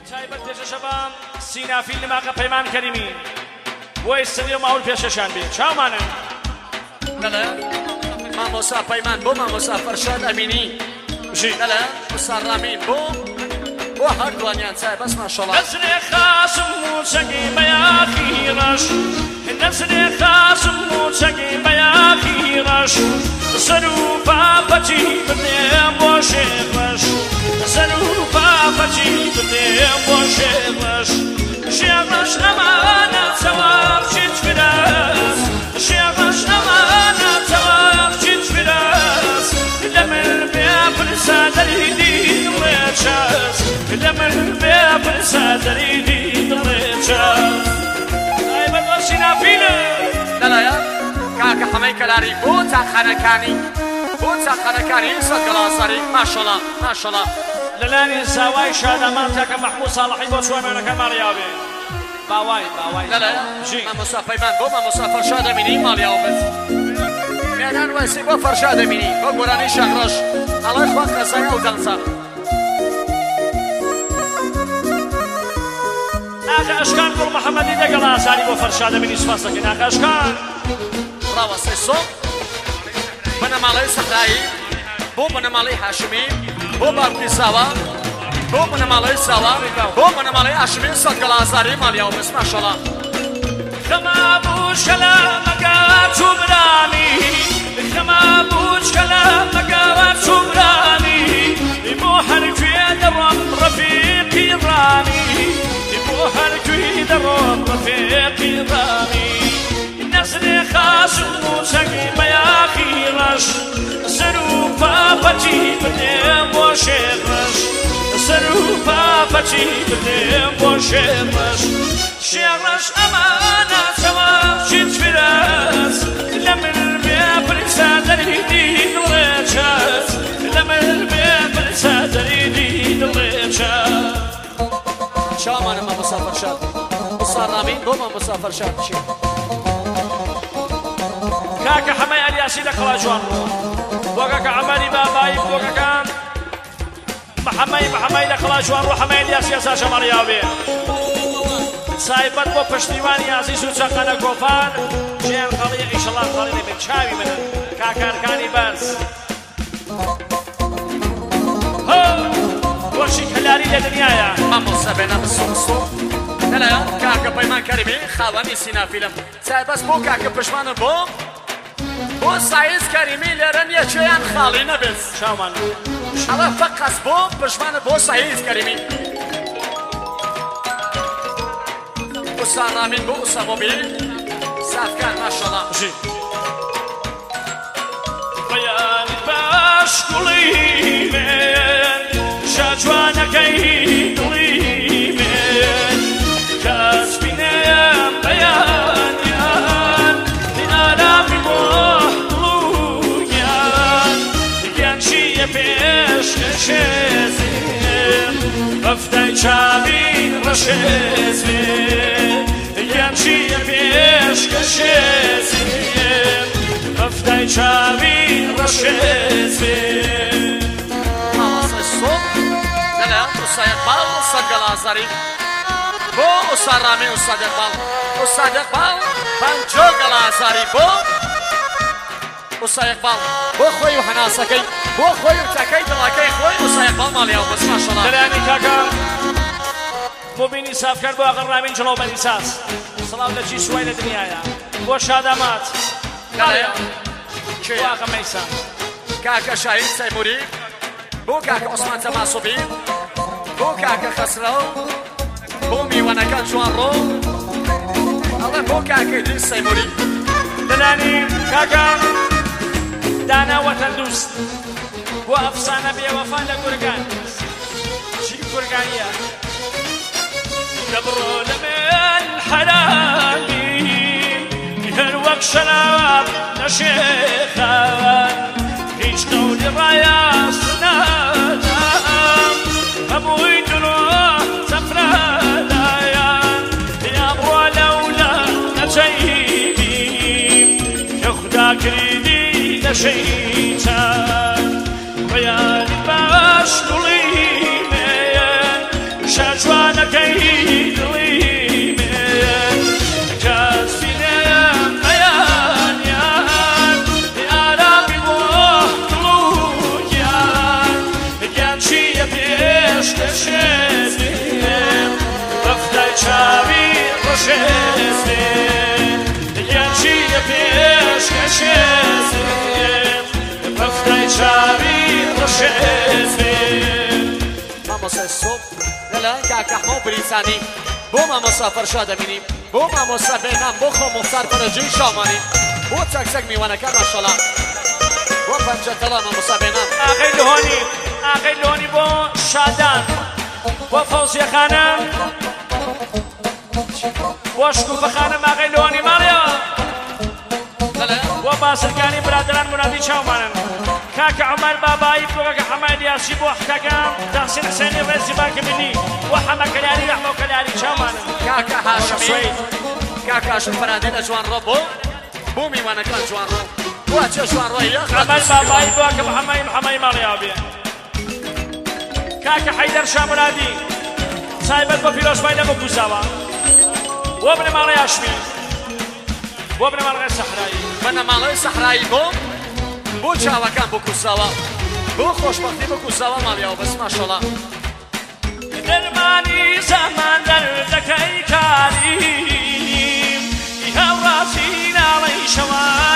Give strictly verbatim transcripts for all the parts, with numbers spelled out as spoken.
تایبەت پێشە شەبام سینافیل لەماقە پەیمان کەریمی بۆی سەدی و ماول پێشەشان بێ چاومانن لەلە مامۆسا پەیمان بۆ مامۆسا فەرشاد ئەمینی لەلە ئوستاد ڕامین بۆ بۆ هەردووانیان تایبەت ماشەڵڵا نەسرێ خاسم و چەگی بەیاخی ڕەش نەسرێ خاسم و چەگی بەیاخی ڕەش سەر و پاپەچی بدێم بۆ شێڕەش سەر و پاپەچی بدێم بۆ شێڕەش شێڕەش ئەمانە چەواب چیت فرەس شێڕەش ئەمانە چەواب چیت فرەس لە من بێ پرسە دەریدی دڵێ چەس لە من بێ پرسە دەریدی دڵێ چەس تایبەت بە سینافیلە لەلایە کاکە حەمەی کەلاری بۆ چاخانەکانی بۆ چاخانەکانی سەد گەڵاسەری ماشەڵڵا ماشەڵڵا لەلانی ساوای شادەمان تاکە مەحموود ساڵحی بۆ چوارمانەکە ماڵیاوێ باوای باوای لەلایە مامۆستا پەیمان بۆ مامۆستا فەرشاد ئەمینی ماڵیاو بێت مێنان وەسی بۆ فەرشاد ئەمینی بۆ گۆرانی شەڕەش ئەڵای خوا خەزای ئەو دەنجە ناکە ئەشکان گوڵ محەممەدی دەگەڵ ئاساری بۆ فەرشاد ئەمینی سوپاس دەکەین ناکە ئەشکان ڕاوەسەی سۆ بنەماڵەی سەحرایی بۆ بنەماڵەی هاشمی بۆ باوکی ساوە بۆ بنەماڵەی ساوە بۆ بنەماڵەی هاشمی سەد گەڵازاری ماڵیاو بێت ماشەڵڵا خەما بووشکە لە مەگەوە چوبرانی خەما بووچکە لە مەگەوە چوبرانی بۆ هەرکوێ دەڕۆم ڕەفیقی ڕانی بۆ هەرکوێ دەڕۆم ڕەفیقی ڕانی نەسرێ خاسم و چەگی بەیاخی ڕەش سەر و پاپەچی بدێم بۆ شێڕەش سەر و پاپەچی بدێم بۆ شێڕەش شێڕەش ئەمانە چەواب چیت فرەس لە من بێ پرسە دەریدی دڵێ چەس لە من بێ پرسە دەریدی دڵێ چەس چاومانە مامۆستا فەرشاد ئوستاد ڕامین بۆ مامۆستا فەرشاد بچین کاکە حەمەی ئەلیاسی لە قەڵا جوان بۆ کاکە عەمەری بابایی بۆ کاکە محەمەی محەمەی لە قەڵا جوان ڕۆ حەمەی ئەلیاسی ئەساشە مەڕیاوێ سایبەت بۆ پشتیوانی عەزیز و چەقەنە کۆپان ژیان قەڵیە ئیشەڵڵا قەڵی نەبێت چاوی منن کاکارکانی بەرز گۆشی کەلاری لە دنیایە مامۆستا بێنە بسۆ لەلایە کاکە پەیمان کەریمی خاوەنی سینافیلم تایبەت بۆ کاکە پشمانە بۆ بۆ سایز کەریمی لێرە نییە چێیان خاڵی نەبێت چاومان ئەوە فەقەس بۆ پشمانە بۆ سایز کەریمی ئوستاد ڕامین بۆ ئوسەمۆبیل سافکان ماشەڵڵا بەیانی باش گوڵی من شاجوانەکەی دڵی من کەس بینێم بەیانیان ئارامی بۆ دڵویان گیان چیە پێشکەشێزێم هەفتەی چاوی ڕەشێزێم گیان چیە پێشکەشێزێم هەفتەی چاوی ڕەشێزێم مامۆستای سۆ لەلە ئوستاد ئیقبال سەد گەڵازاری بۆ ئوستاد ڕامین ئوستاد ئیقبال ئوستاد ئیقبال پەنجۆ گەڵازاری بۆ ئوستاد ئیقبال بۆ خۆی و هەناسەکەی بۆ خۆی و تەکەی دڵەکەی خۆی ئوستاد ئیقبال ماڵیاو بەس ماشەڵڵا دەرانی کاکە بۆ بینی سافکار بۆ ئاغا ڕامین جڵەو بەنیساس سڵاو لە چی سوای لە دنیایە بۆ شادەمات لەلایە بۆ ئاغا مەیسان کاکە شاهین سەیموری بۆ کاکە عوسمان تەماسوبی بۆ کاکە خەسرە بۆ میوانەکان جوان ڕۆ ئەڵێ بۆ کاکە ئیدریس سەیموری دەرانی کاکە دانا وەتەندوست بۆ ئەفسانە بێوەفان لە گورگان چی گورگانیە دەبڕۆ لە من حەرامی هەر وەک شەراب نەشێخان هیچ قەولی ڕایاستنادام هەمووی درۆ زەفرادایان یامڕۆ لەولە نەچەیدیم کە خودا کردی لە شەیتان بەیانی باش گوڵی مێن شەجوانە ڕەشێزێن یەکی لە پێشکەشێزێن بەفتەی چاوی ڕەشێزێن مامۆسای سۆپ لەلایەن کاکە ئەحمەد بریسانی بۆ مامۆستا فەرشاد دەبینیم بۆ مامۆستا بێنام بۆ خۆ مختار فەرەجەی شامانی بۆ چەکچەک میوانەکان ماشەڵا بۆ پەنجەتەڵا مامۆستا بێنام ئاغەی لۆنی ئاغەی لۆنی بۆ شادان بۆ فەوزیە خانم بۆ شکوفە خانم ئاغەی لۆنی ماڵیەوە بۆ باسرگانی برادران منادی چاومانن کاکە عومەر بابایی بۆکە حەمای دیاسی بۆ حکەکەم تەحسین حسێنی ڕێزی بانکە ملی بۆ حەمە کەلاری ڕەحمە و کەلاری چاومانن کاکە هاشمی کاکە هاشم فەرادێ لە جوانڕۆ بۆ بۆ میوانەکان جوانڕۆ بۆ چێ جوانڕۆی عومەر بابایی بۆکە محەمەی محەمەی ماڵیاوە بێ کاکە حەیدەر شا منادی سایبەت بۆ پیرۆزبای لە بۆ کوزاوە بۆ بنە ماڵی هاشمی بۆ بنە ماڵی سەحرایی بنە ماڵی سەحرایی بۆ بۆ چاوەکان بۆ کوزاوە بۆ خۆشبەختی بۆ کوزاوە ماڵیاوە بەس ماشەڵا دەرمانی زەمان دەردەکەی کاریم هەوڕازی ناڵەی شەوان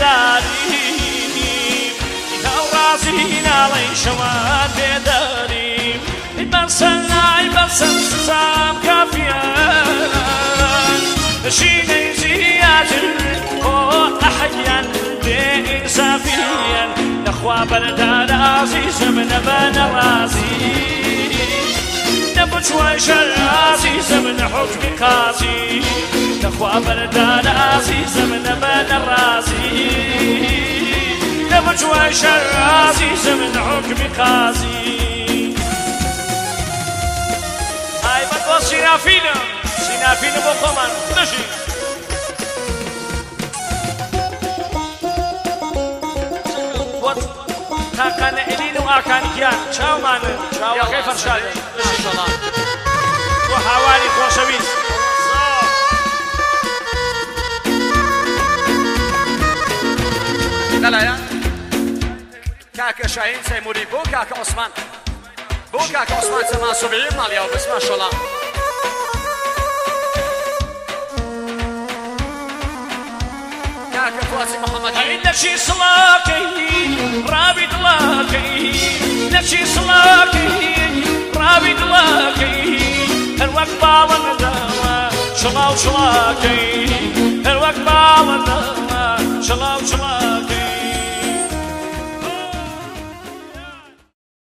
بێداریم هەوڕازی ناڵەی شەوان بێداریم بەسەلای بەسەم سزام کافیان شینەی زیاتر بۆ ئەحەیان بێئینسافیان نەخوا بەردان عەزیزم نەبە نەڕازی نەبچوە شەر عەزیزم نەحوکمی قازی نەخوا بەردان عەزیزم نەبە نەڕازی نەبچوە شەر عەزیزم نەحوکمی قازی تایبەت بۆ سینافینە سینافینە بۆ خۆمان دەژی بۆ تاقانە ئەلین و ئاکانیان چاومانن چاوەکەی فەرشادە ماشەڵا بۆ هاواری خۆشەویست لەلایەن کاکە شاهین سەیموری بۆ کاکە عوسمان بۆ کاکە عوسمان چەماسوبەیە ماڵیاوە بەس ماشەڵا کاکە فواسی محەممەدی نەچی سڵاکەی ڕاوی دڵاکەی نەچی سڵاکەی ڕاوی دڵاکەی هەر وەک باڵەندەوە شڵاو شڵاکەی هەر وەک باڵەندەوە شڵاو شڵاکەی